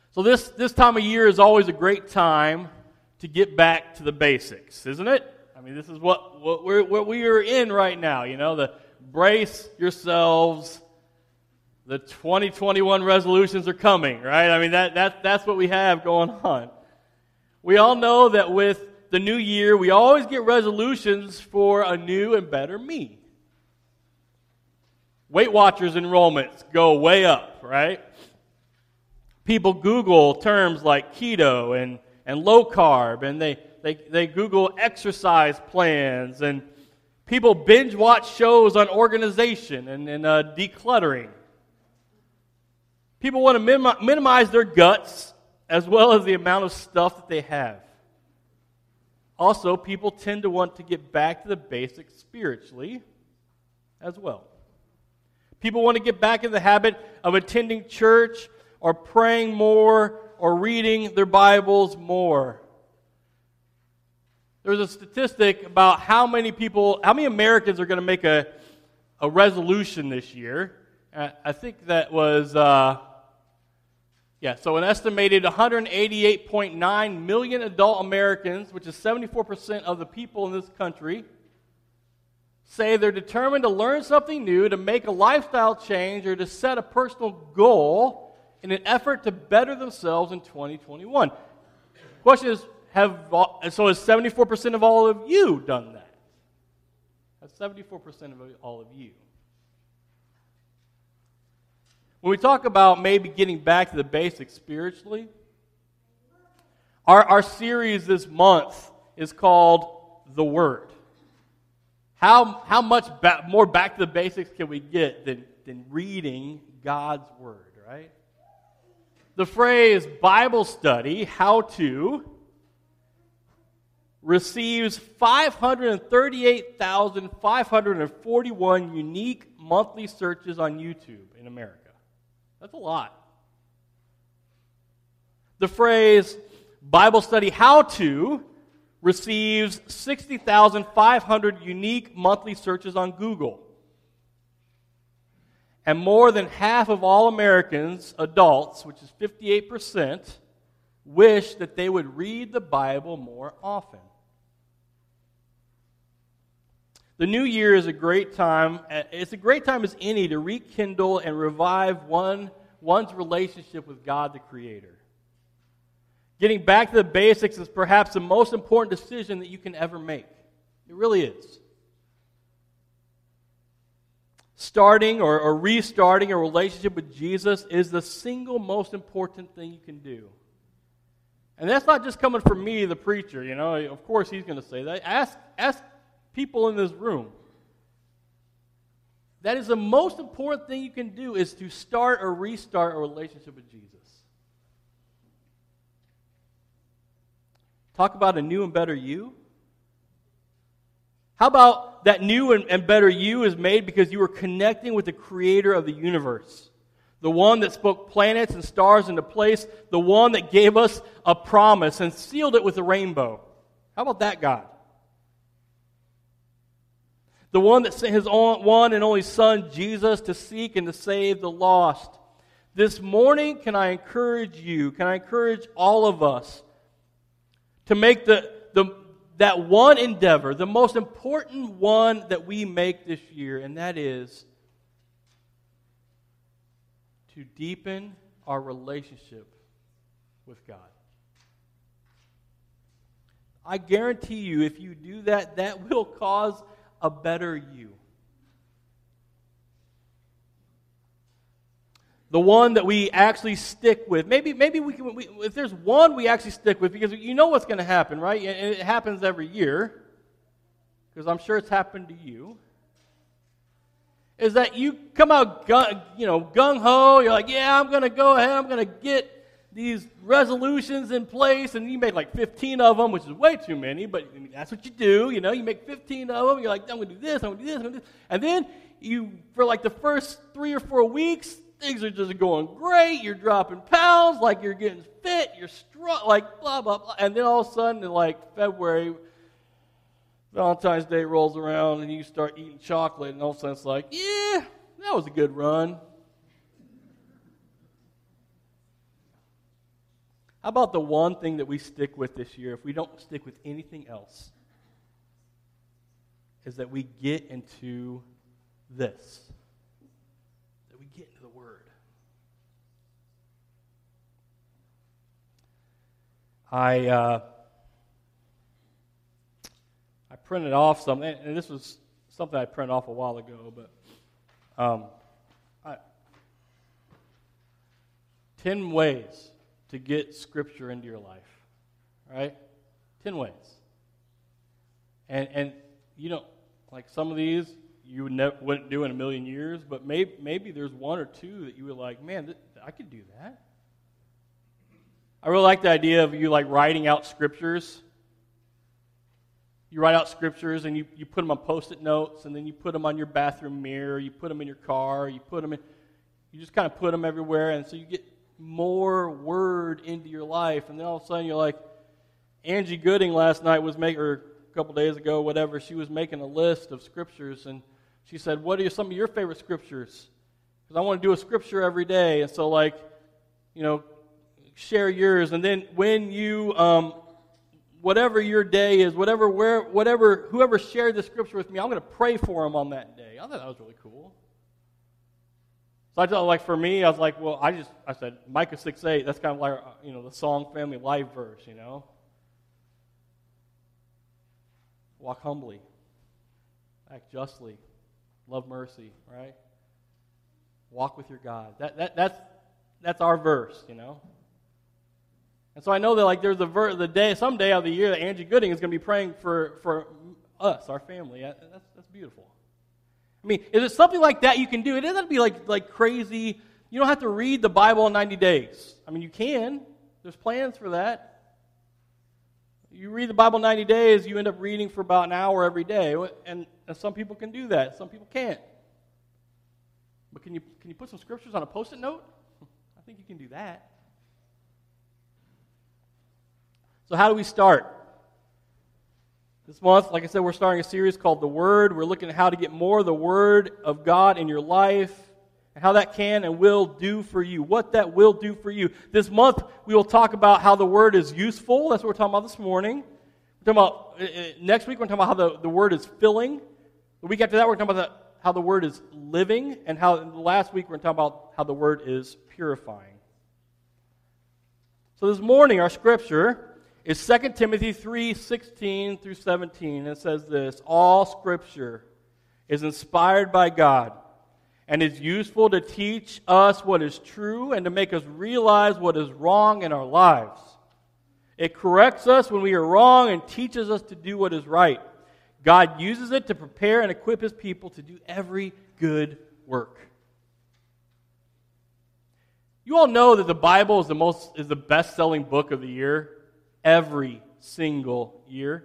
So this time of year is always a great time to get back to the basics, isn't it? I mean, this is what we are in right now, the brace yourselves, the 2021 resolutions are coming, right? I mean, that's what we have going on. We all know that with the new year, we always get resolutions for a new and better me. Weight Watchers enrollments go way up, right? People Google terms like keto and low carb, and they Google exercise plans, and people binge watch shows on organization and decluttering. People want to minimize their guts as well as the amount of stuff that they have. Also, people tend to want to get back to the basics spiritually as well. People want to get back in the habit of attending church or praying more or reading their Bibles more. There's a statistic about how many Americans are going to make a resolution this year. I think that was, so an estimated 188.9 million adult Americans, which is 74% of the people in this country, say they're determined to learn something new, to make a lifestyle change, or to set a personal goal in an effort to better themselves in 2021. The question is, has 74% of all of you done that? That's 74% of all of you. When we talk about maybe getting back to the basics spiritually, our series this month is called The Word. How much more back to the basics can we get than reading God's Word, right? The phrase Bible study, how to, receives 538,541 unique monthly searches on YouTube in America. That's a lot. The phrase Bible study, how to, receives 60,500 unique monthly searches on Google. And more than half of all Americans, adults, which is 58%, wish that they would read the Bible more often. The new year is a great time. It's a great time as any to rekindle and revive one's relationship with God the Creator. Getting back to the basics is perhaps the most important decision that you can ever make. It really is. Starting or restarting a relationship with Jesus is the single most important thing you can do. And that's not just coming from me, the preacher. Of course he's going to say that. Ask people in this room. That is the most important thing you can do, is to start or restart a relationship with Jesus. Talk about a new and better you. How about that new and better you is made because you are connecting with the Creator of the universe, the one that spoke planets and stars into place, the one that gave us a promise and sealed it with a rainbow. How about that God? The one that sent His one and only Son, Jesus, to seek and to save the lost. This morning, can I encourage you, can I encourage all of us to make that one endeavor, the most important one that we make this year, and that is to deepen our relationship with God. I guarantee you, if you do that, that will cause a better you. The one that we actually stick with. Maybe we can. If there's one we actually stick with, because you know what's going to happen, right? And it happens every year, because I'm sure it's happened to you. Is that you come out, gung ho? You're like, yeah, I'm going to go ahead. I'm going to get these resolutions in place, and you make like 15 of them, which is way too many. But that's what you do. You make 15 of them. You're like, I'm going to do this. I'm going to do this. I'm going to do this. And then for like the first 3 or 4 weeks, things are just going great. You're dropping pounds, like you're getting fit. You're strong, like blah, blah, blah. And then all of a sudden, in like February, Valentine's Day rolls around, and you start eating chocolate, and all of a sudden it's like, yeah, that was a good run. How about the one thing that we stick with this year, if we don't stick with anything else, is that we get into this. That we get into the Word. I printed off something, and this was something I printed off a while ago, but 10 ways to get Scripture into your life, right? 10 ways. And you know, like some of these you wouldn't do in a million years, but maybe there's one or two that you were like, man, I could do that. I really like the idea of you like writing out scriptures. You write out scriptures and you put them on Post-it notes, and then you put them on your bathroom mirror, you put them in your car, you just kind of put them everywhere, and so you get more Word into your life, and then all of a sudden you're like, Angie Gooding last night was or a couple days ago, whatever, she was making a list of scriptures, and she said, what are some of your favorite scriptures? Because I want to do a scripture every day, and so like, you know, share yours, and then when you, whatever your day is, whoever shared the scripture with me, I'm going to pray for them on that day. I thought that was really cool. So I thought, like for me, I was like, well, I said Micah 6:8. That's kind of like the Song Family Life verse, Walk humbly, act justly, love mercy, right? Walk with your God. That's our verse, And so I know that like there's someday of the year that Angie Gooding is going to be praying for us, our family. That's beautiful. I mean, is it something like that you can do? It doesn't be like crazy. You don't have to read the Bible in 90 days. I mean, you can. There's plans for that. You read the Bible in 90 days, you end up reading for about an hour every day. And some people can do that. Some people can't. But can you put some scriptures on a Post-it note? I think you can do that. So how do we start? This month, like I said, we're starting a series called The Word. We're looking at how to get more of the Word of God in your life, and how that can and will do for you, what that will do for you. This month, we will talk about how the Word is useful. That's what we're talking about this morning. We're talking about, next week, we're talking about how the Word is filling. The week after that, we're talking about how the Word is living, and how the last week, we're talking about how the Word is purifying. So this morning, our scripture is 2 Timothy 3:16 through 17. It says this: all Scripture is inspired by God and is useful to teach us what is true and to make us realize what is wrong in our lives. It corrects us when we are wrong and teaches us to do what is right. God uses it to prepare and equip His people to do every good work. You all know that the Bible is the best-selling book of the year. Every single year.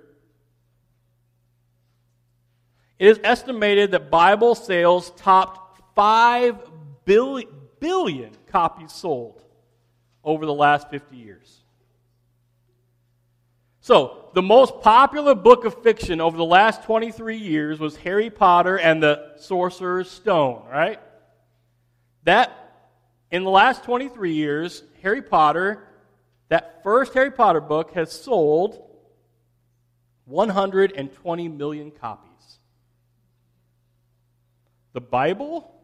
It is estimated that Bible sales topped 5 billion copies sold over the last 50 years. So, the most popular book of fiction over the last 23 years was Harry Potter and the Sorcerer's Stone, right? In the last 23 years, Harry Potter, that first Harry Potter book, has sold 120 million copies. The Bible,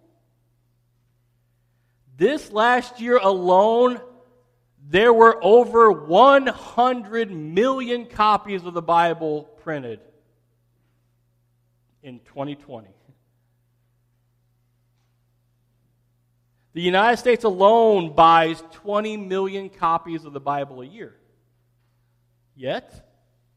this last year alone, there were over 100 million copies of the Bible printed in 2020. The United States alone buys 20 million copies of the Bible a year. Yet,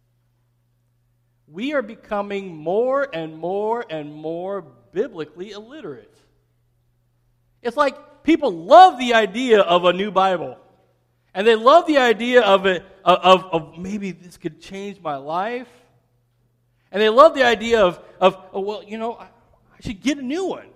we are becoming more and more and more biblically illiterate. It's like people love the idea of a new Bible. And they love the idea of it, of maybe this could change my life. And they love the idea of I should get a new one.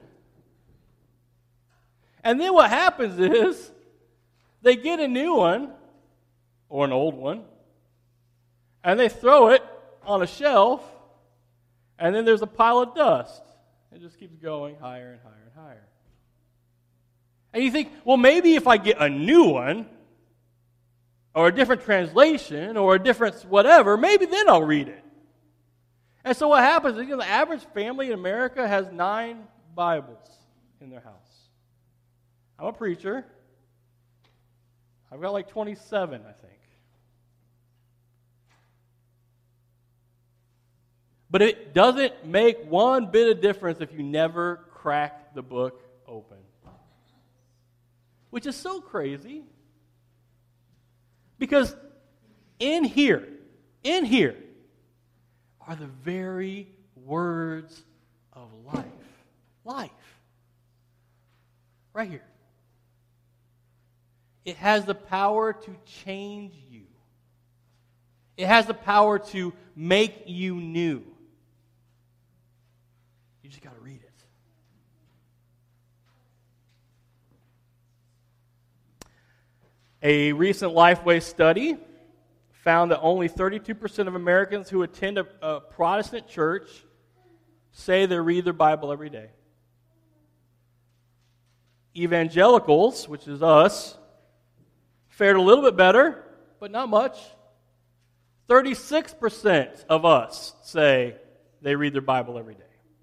And then what happens is they get a new one, or an old one, and they throw it on a shelf, and then there's a pile of dust. It just keeps going higher and higher and higher. And you think, well, maybe if I get a new one, or a different translation, or a different whatever, maybe then I'll read it. And so what happens is, the average family in America has 9 Bibles in their house. I'm a preacher. I've got like 27, I think. But it doesn't make one bit of difference if you never crack the book open. Which is so crazy. Because in here are the very words of life. Life. Right here. It has the power to change you. It has the power to make you new. You just got to read it. A recent Lifeway study found that only 32% of Americans who attend a Protestant church say they read their Bible every day. Evangelicals, which is us, fared a little bit better, but not much. 36% of us say they read their Bible every day.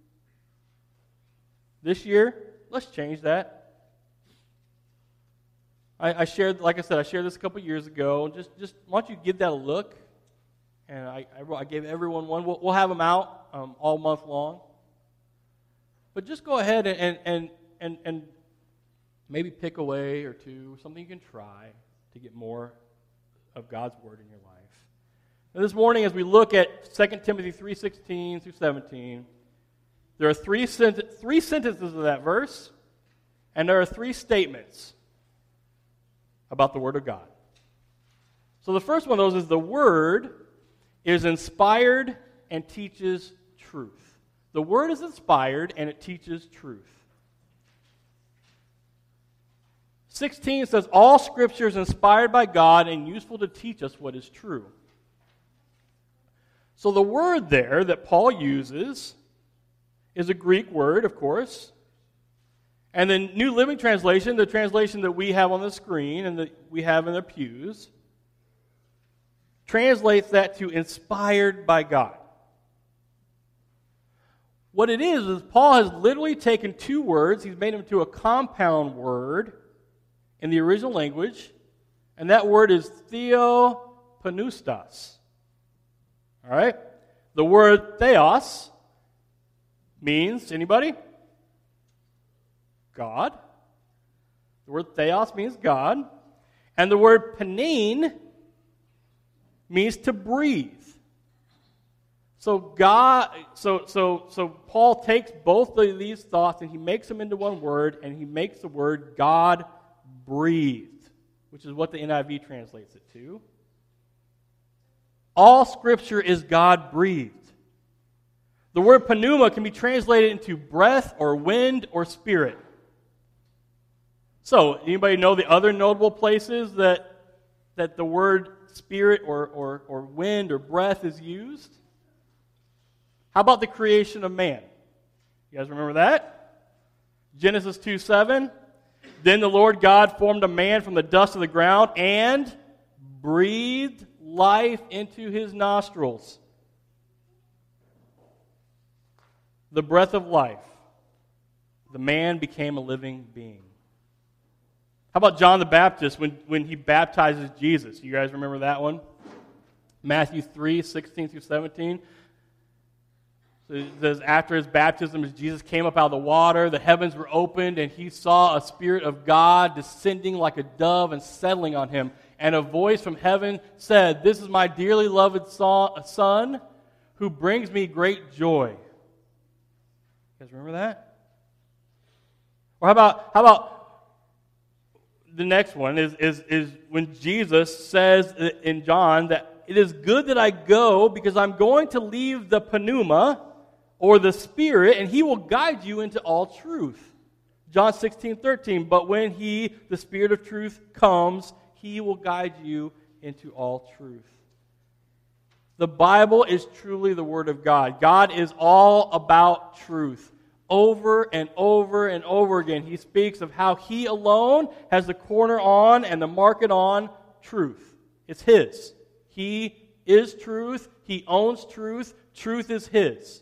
This year, let's change that. I shared, like I said, I shared this a couple years ago. Just why don't you give that a look? And I gave everyone one. We'll have them out all month long. But just go ahead and maybe pick a way or two, something you can try to get more of God's Word in your life. Now, this morning, as we look at 2 Timothy 3:16 through 17, there are three sentences of that verse, and there are 3 statements about the Word of God. So the first one of those is the Word is inspired and teaches truth. The Word is inspired and it teaches truth. 16 says, all Scripture is inspired by God and useful to teach us what is true. So the word there that Paul uses is a Greek word, of course. And the New Living Translation, the translation that we have on the screen and that we have in the pews, translates that to inspired by God. What it is Paul has literally taken 2 words, he's made them into a compound word in the original language, and that word is theopneustos. All right? The word theos means, anybody? God. The word theos means God. And the word panein means to breathe. So Paul takes both of these thoughts and he makes them into one word, and he makes the word God breathed, which is what the NIV translates it to. All Scripture is God breathed. The word pneuma can be translated into breath or wind or spirit. So, anybody know the other notable places that the word spirit or wind or breath is used? How about the creation of man? You guys remember that? Genesis 2:7. Then the Lord God formed a man from the dust of the ground and breathed life into his nostrils. The breath of life. The man became a living being. How about John the Baptist when he baptizes Jesus? You guys remember that one? Matthew 3:16 through 17. So it says, after his baptism, as Jesus came up out of the water, the heavens were opened, and he saw a Spirit of God descending like a dove and settling on him. And a voice from heaven said, "This is my dearly loved Son, who brings me great joy." You guys remember that? Or how about the next one is when Jesus says in John that it is good that I go because I'm going to leave the pneuma, or the Spirit, and He will guide you into all truth. John 16:13, but when He, the Spirit of truth, comes, He will guide you into all truth. The Bible is truly the Word of God. God is all about truth. Over and over and over again, He speaks of how He alone has the corner on and the market on truth. It's His. He is truth. He owns truth. Truth is His.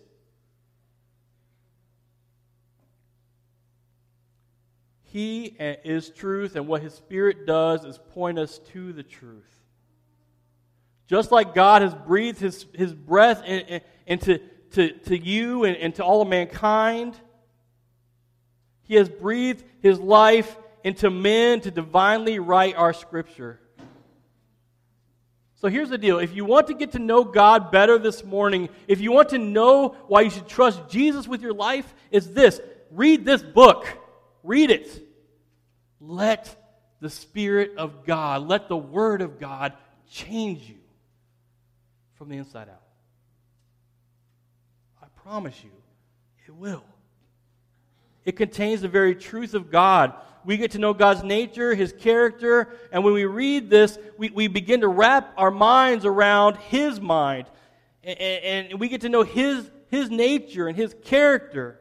He is truth, and what His Spirit does is point us to the truth. Just like God has breathed His breath into you and to all of mankind, He has breathed His life into men to divinely write our Scripture. So here's the deal. If you want to get to know God better this morning, if you want to know why you should trust Jesus with your life, it's this. Read this book. Read it. Let the Spirit of God, let the Word of God change you from the inside out. I promise you, it will. It contains the very truth of God. We get to know God's nature, His character, and when we read this, we begin to wrap our minds around His mind. And we get to know His nature and His character.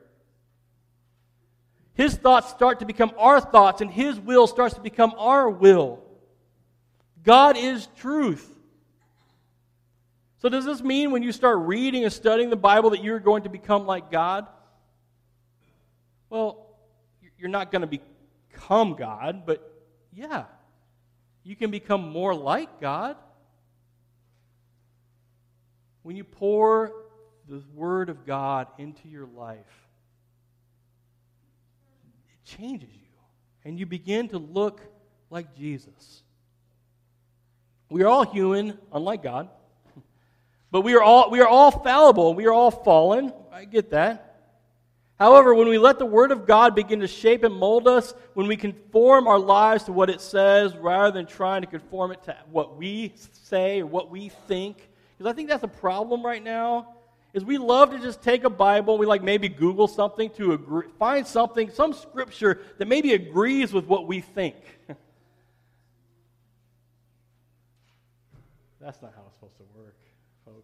His thoughts start to become our thoughts, and His will starts to become our will. God is truth. So does this mean when you start reading and studying the Bible that you're going to become like God? Well, you're not going to become God, but yeah, you can become more like God. When you pour the Word of God into your life, it changes you, and you begin to look like Jesus. We are all human, unlike God, but we are all fallible. We are all fallen. I get that. However, when we let the Word of God begin to shape and mold us, when we conform our lives to what it says rather than trying to conform it to what we say or what we think, because I think that's a problem right now, is we love to just take a Bible, we like maybe Google something to agree, find something, some scripture that maybe agrees with what we think. That's not how it's supposed to work, folks.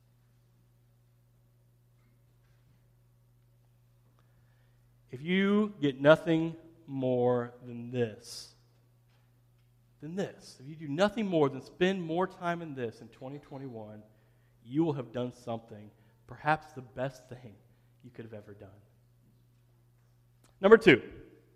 If you get nothing more than this, if you do nothing more than spend more time in this in 2021, you will have done something, perhaps the best thing you could have ever done. Number 2,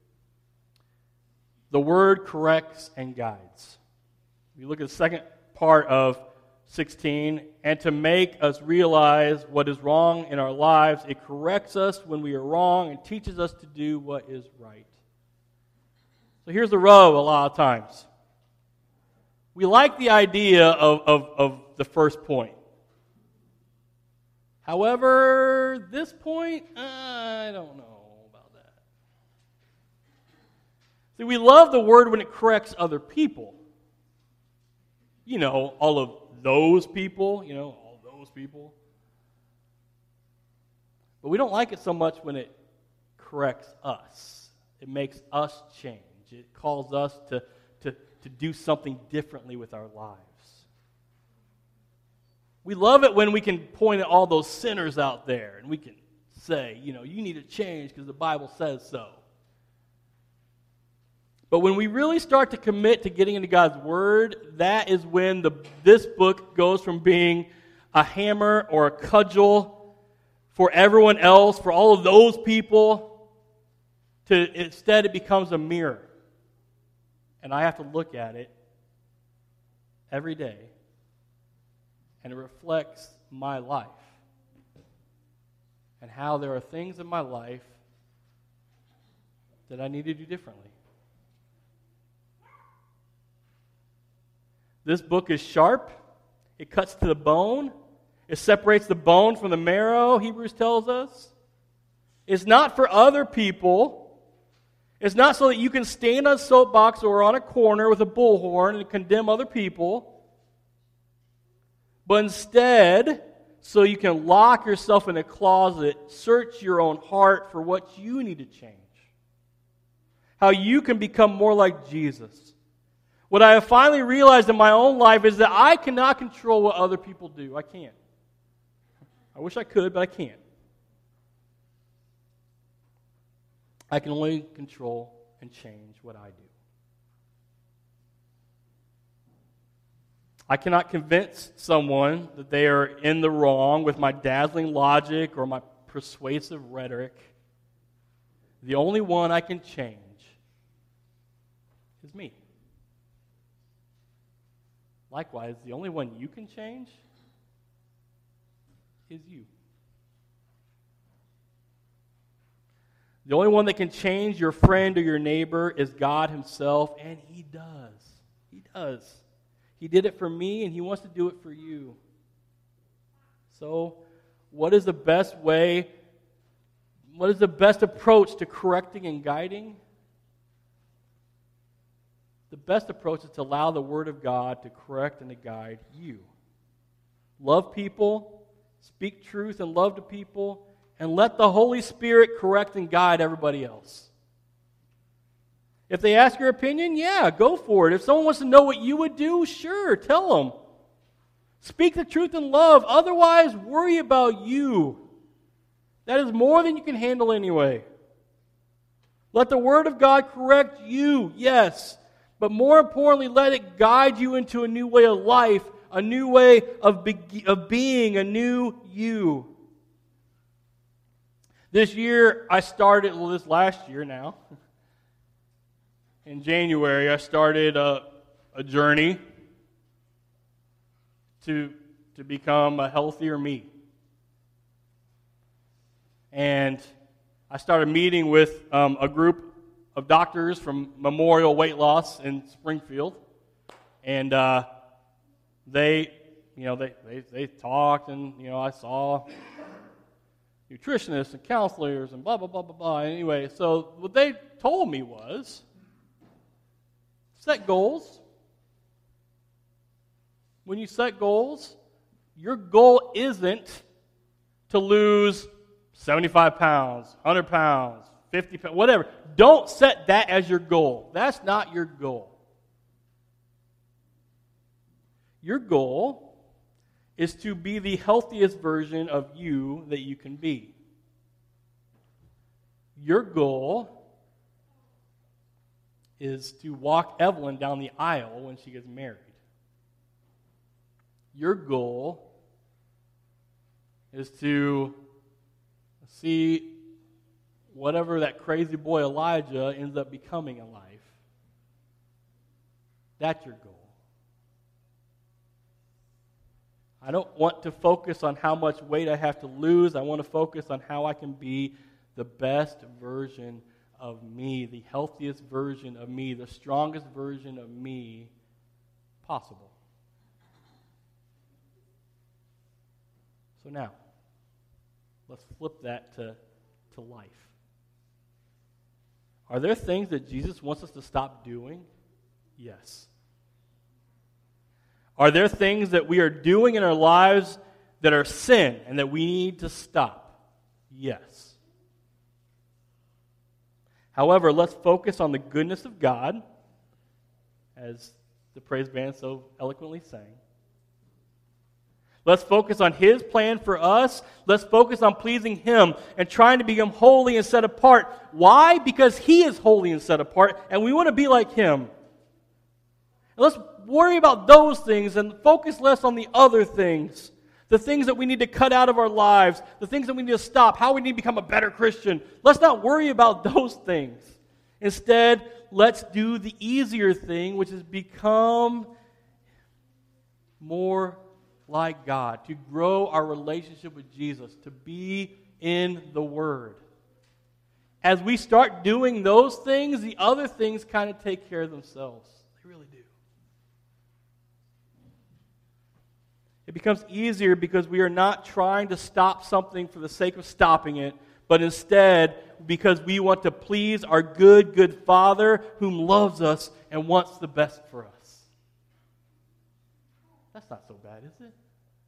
the Word corrects and guides. You look at the second part of 16, and to make us realize what is wrong in our lives, it corrects us when we are wrong and teaches us to do what is right. So here's the rub a lot of times. We like the idea of the first point. However, this point, I don't know about that. See, we love the Word when it corrects other people. You know, all of those people, all those people. But we don't like it so much when it corrects us. It makes us change. It calls us to do something differently with our lives. We love it when we can point at all those sinners out there and we can say, you need to change because the Bible says so. But when we really start to commit to getting into God's Word, that is when this book goes from being a hammer or a cudgel for everyone else, for all of those people, to instead it becomes a mirror. And I have to look at it every day, and it reflects my life and how there are things in my life that I need to do differently. This book is sharp. It cuts to the bone. It separates the bone from the marrow, Hebrews tells us. It's not for other people. It's not so that you can stand on a soapbox or on a corner with a bullhorn and condemn other people. But instead, so you can lock yourself in a closet, search your own heart for what you need to change. How you can become more like Jesus. What I have finally realized in my own life is that I cannot control what other people do. I can't. I wish I could, but I can't. I can only control and change what I do. I cannot convince someone that they are in the wrong with my dazzling logic or my persuasive rhetoric. The only one I can change is me. Likewise, the only one you can change is you. The only one that can change your friend or your neighbor is God Himself, and He does. He does. He did it for me, and He wants to do it for you. So, what is the best way? What is the best approach to correcting and guiding? The best approach is to allow the Word of God to correct and to guide you. Love people, speak truth and love to people, and let the Holy Spirit correct and guide everybody else. If they ask your opinion, yeah, go for it. If someone wants to know what you would do, sure, tell them. Speak the truth in love. Otherwise, worry about you. That is more than you can handle anyway. Let the Word of God correct you, yes. But more importantly, let it guide you into a new way of life, a new way of being, a new you. This last year now, in January, I started a journey to become a healthier me. And I started meeting with a group of doctors from Memorial Weight Loss in Springfield. And they talked, and I saw nutritionists and counselors and blah, blah, blah, blah, blah. Anyway, so what they told me was, set goals. When you set goals, your goal isn't to lose 75 pounds, 100 pounds, 50 pounds, whatever. Don't set that as your goal. That's not your goal. Your goal is to be the healthiest version of you that you can be. Your goal is to walk Evelyn down the aisle when she gets married. Your goal is to see whatever that crazy boy Elijah ends up becoming in life. That's your goal. I don't want to focus on how much weight I have to lose. I want to focus on how I can be the best version of me, the healthiest version of me, the strongest version of me possible. So now, let's flip that to life. Are there things that Jesus wants us to stop doing? Yes. Are there things that we are doing in our lives that are sin and that we need to stop? Yes. However, let's focus on the goodness of God, as the praise band so eloquently sang. Let's focus on His plan for us. Let's focus on pleasing Him and trying to become holy and set apart. Why? Because He is holy and set apart, and we want to be like Him. And let's worry about those things and focus less on the other things. The things that we need to cut out of our lives, the things that we need to stop, how we need to become a better Christian. Let's not worry about those things. Instead, let's do the easier thing, which is become more like God, to grow our relationship with Jesus, to be in the Word. As we start doing those things, the other things kind of take care of themselves. They really do. It becomes easier because we are not trying to stop something for the sake of stopping it, but instead because we want to please our good Father whom loves us and wants the best for us. That's not so bad, is it?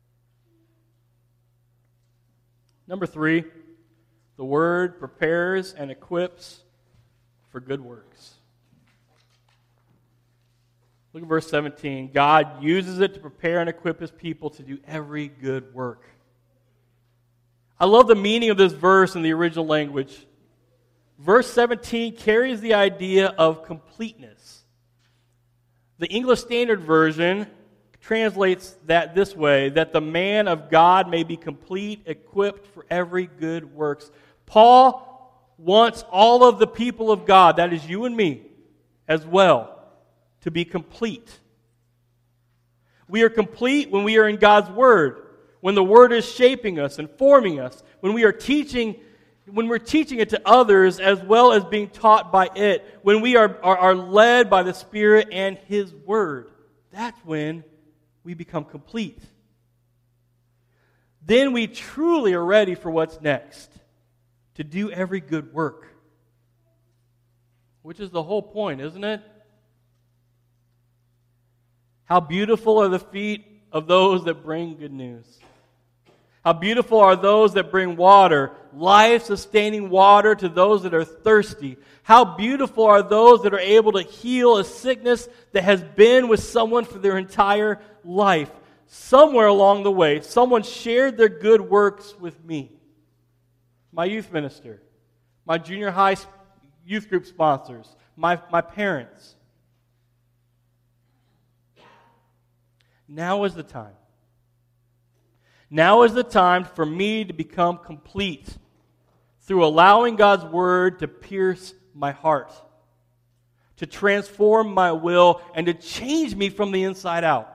Number 3, the Word prepares and equips for good works. Look at verse 17. God uses it to prepare and equip His people to do every good work. I love the meaning of this verse in the original language. Verse 17 carries the idea of completeness. The English Standard Version translates that this way, that the man of God may be complete, equipped for every good works. Paul wants all of the people of God, that is you and me as well, to be complete. We are complete when we are in God's Word, when the Word is shaping us and forming us, when we're teaching it to others as well as being taught by it, when we are led by the Spirit and His Word. That's when we become complete. Then we truly are ready for what's next, to do every good work. Which is the whole point, isn't it? How beautiful are the feet of those that bring good news. How beautiful are those that bring water, life-sustaining water to those that are thirsty. How beautiful are those that are able to heal a sickness that has been with someone for their entire life. Somewhere along the way, someone shared their good works with me. My youth minister, my junior high youth group sponsors, my parents. Now is the time. Now is the time for me to become complete through allowing God's Word to pierce my heart, to transform my will, and to change me from the inside out.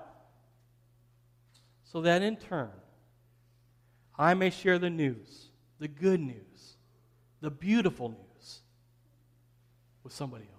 So that in turn, I may share the news, the good news, the beautiful news with somebody else.